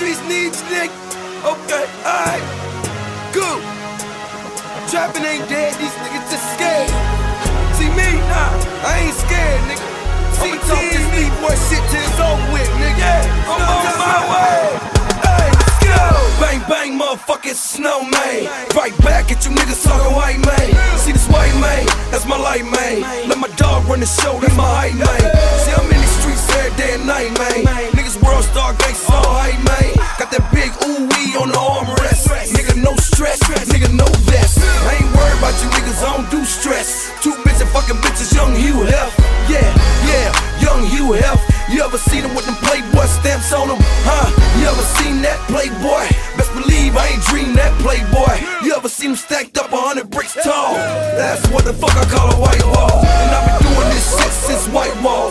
streets need you, nigga. Okay, alright. Good. Trapping ain't dead, these niggas just scared. See me? Nah, I ain't scared, nigga. I'ma talk this D-boy shit till it's over with, nigga. Yeah, I'm on my way. Hey, let's go. Bang, bang, motherfucking snowman. Right back at you niggas talking white man. See this white man, that's my light man. Let my dog run the show, that's my hype man. See I'm in these streets every day and night, man. Niggas world star gangsta all hype, man. Got that big ooh-wee on the armrest. Nigga no stress, nigga no vest. I ain't worried about you niggas, I don't do stress. Two bitches fucking bitches, young Hugh Hef. Yeah, young Hugh Hef. You ever seen him with them Playboy stamps on him? Huh? You ever seen that Playboy? Best believe I ain't dreamed that Playboy. You ever seen him stack